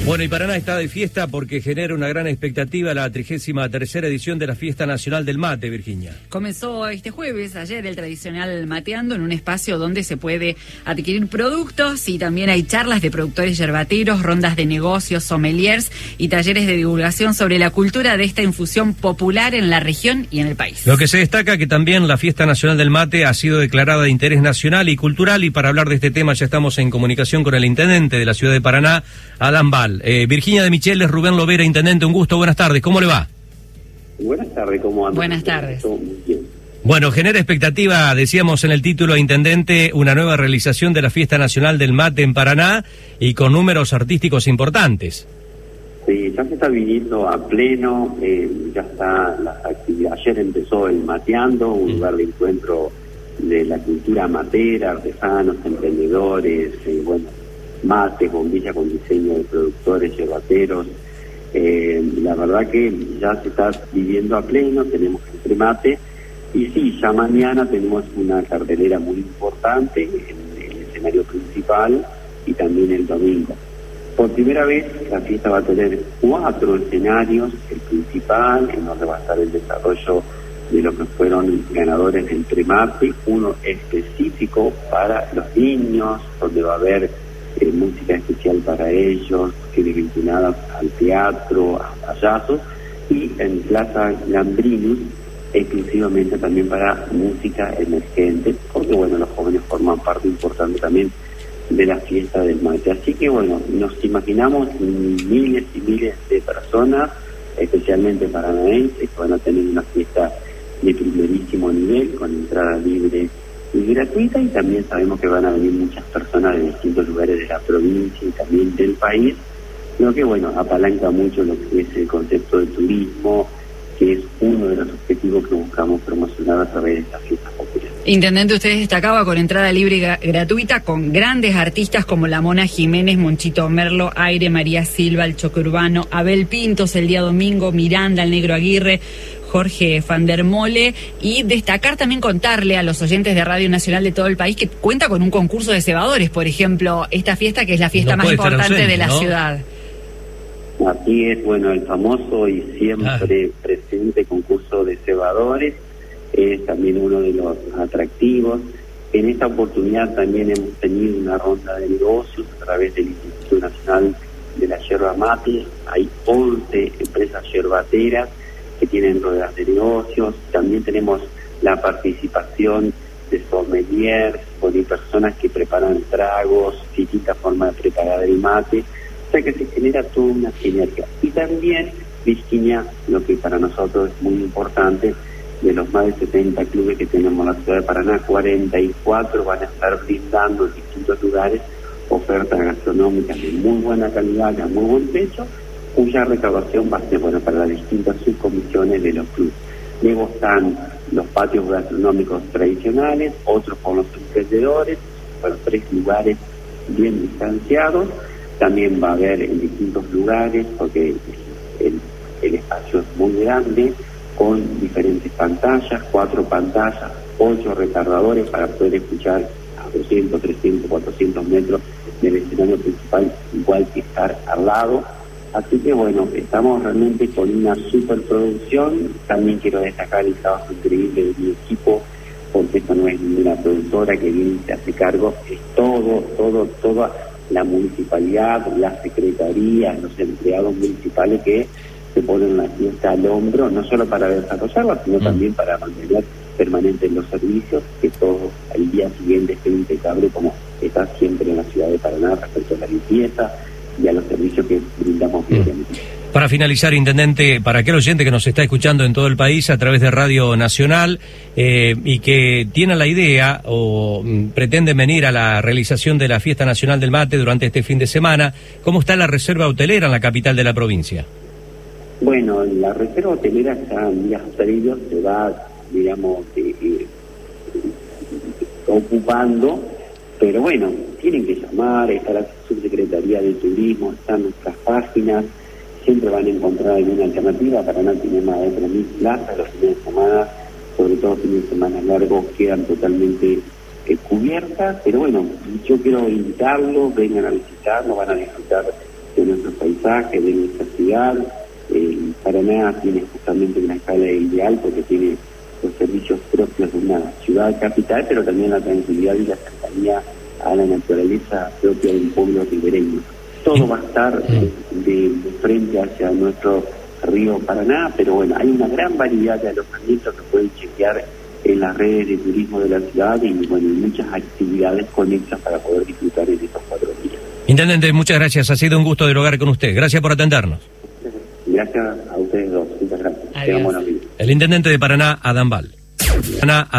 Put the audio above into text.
Bueno, y Paraná está de fiesta porque genera una gran expectativa la 33ª edición de la Fiesta Nacional del Mate, Virginia. Comenzó este jueves, ayer, el tradicional Mateando, en un espacio donde se puede adquirir productos y también hay charlas de productores yerbateros, rondas de negocios, sommeliers y talleres de divulgación sobre la cultura de esta infusión popular en la región y en el país. Lo que se destaca que también la Fiesta Nacional del Mate ha sido declarada de interés nacional y cultural, y para hablar de este tema ya estamos en comunicación con el intendente de la ciudad de Paraná, Adán Bal. Virginia de Micheles, Rubén Lovera, intendente, un gusto, buenas tardes, ¿cómo le va? Buenas tardes, ¿cómo andan? Buenas tardes. Bueno, genera expectativa, decíamos en el título, intendente, una nueva realización de la Fiesta Nacional del Mate en Paraná y con números artísticos importantes. Sí, ya se está viviendo a pleno, ya está las actividades. Ayer empezó el Mateando, un lugar de encuentro de la cultura matera, artesanos, emprendedores, mate, bombilla con diseño de productores, yerbateros. La verdad que ya se está viviendo a pleno, tenemos entre mate, y sí, ya mañana tenemos una cartelera muy importante en el escenario principal y también el domingo. Por primera vez la fiesta va a tener 4 escenarios, el principal, en donde va a estar el desarrollo de lo que fueron ganadores del Premate, uno específico para los niños, donde va a haber música especial para ellos, que es vinculada al teatro, a payasos, y en Plaza Gambrinus, exclusivamente también para música emergente, porque bueno, los jóvenes forman parte importante también de la fiesta del mate. Así que bueno, nos imaginamos miles y miles de personas, especialmente paranaenses, que van a tener una fiesta de primerísimo nivel, con entrada libre y gratuita, y también sabemos que van a venir muchas personas de distintos lugares de la provincia y también del país, lo que bueno, apalanca mucho lo que es el concepto de turismo, que es uno de los objetivos que buscamos promocionar a través de estas fiestas populares. Intendente, usted destacaba con entrada libre y gratuita, con grandes artistas como la Mona Jiménez, Monchito Merlo, Aire, María Silva, el Choque Urbano, Abel Pintos el día domingo, Miranda, el Negro Aguirre, Jorge Fandermole, y destacar también, contarle a los oyentes de Radio Nacional de todo el país que cuenta con un concurso de cebadores, por ejemplo, esta fiesta que es la fiesta más importante de la ciudad. Así es, bueno, el famoso y siempre presente concurso de cebadores es también uno de los atractivos. En esta oportunidad también hemos tenido una ronda de negocios a través del Instituto Nacional de la Yerba Mate. Hay 11 empresas yerbateras que tienen ruedas de negocios. También tenemos la participación de sommeliers, de personas que preparan tragos, distintas formas de preparar el mate. O sea que se genera toda una sinergia. Y también, Virginia, lo que para nosotros es muy importante, de los más de 70 clubes que tenemos en la ciudad de Paraná, 44 van a estar brindando en distintos lugares ofertas gastronómicas de muy buena calidad, de muy buen precio, cuya recaudación va a ser para las distintas subcomisiones de los clubes. Luego están los patios gastronómicos tradicionales, otros con los emprendedores, 3 lugares bien distanciados. También va a haber en distintos lugares, porque el espacio es muy grande, con diferentes pantallas, 4 pantallas, 8 retardadores para poder escuchar a 200, 300, 400 metros del escenario principal, igual que estar al lado. Así que bueno, estamos realmente con una superproducción. También quiero destacar el trabajo increíble de mi equipo, porque esto no es ninguna productora que viene y se hace cargo, es toda la municipalidad, las secretarías, los empleados municipales que se ponen la fiesta al hombro, no solo para desarrollarla, sino también para mantener permanentes los servicios, que todo al día siguiente esté impecable, como está siempre en la ciudad de Paraná respecto a la limpieza y a los servicios que brindamos diariamente. Para finalizar, intendente, para aquel oyente que nos está escuchando en todo el país a través de Radio Nacional y que tiene la idea o pretende venir a la realización de la Fiesta Nacional del Mate durante este fin de semana, ¿cómo está la reserva hotelera en la capital de la provincia? Bueno, la reserva hotelera ya en días previos se va, digamos, ocupando, pero bueno, tienen que llamar, está la Subsecretaría de Turismo, están nuestras páginas, siempre van a encontrar alguna alternativa. Paraná tiene más de 3.000 plazas, los fines de semana, sobre todo fines de semana largos, quedan totalmente cubiertas, pero bueno, yo quiero invitarlos, vengan a visitarnos, van a disfrutar de nuestros paisajes. paisaje de nuestra ciudad. Paraná tiene justamente una escala ideal porque tiene los servicios propios de una ciudad capital, pero también la tranquilidad y la cercanía a la naturaleza propia de un pueblo ribereño. Todo va a estar de frente hacia nuestro río Paraná, pero bueno, hay una gran variedad de alojamientos que pueden chequear en las redes de turismo de la ciudad y bueno, muchas actividades conexas para poder disfrutar en estos 4 días. Intendente, muchas gracias, ha sido un gusto dialogar con usted, gracias por atendernos. Gracias a ustedes dos, muchas gracias. Tengan buenos días. El intendente de Paraná, Adán Val.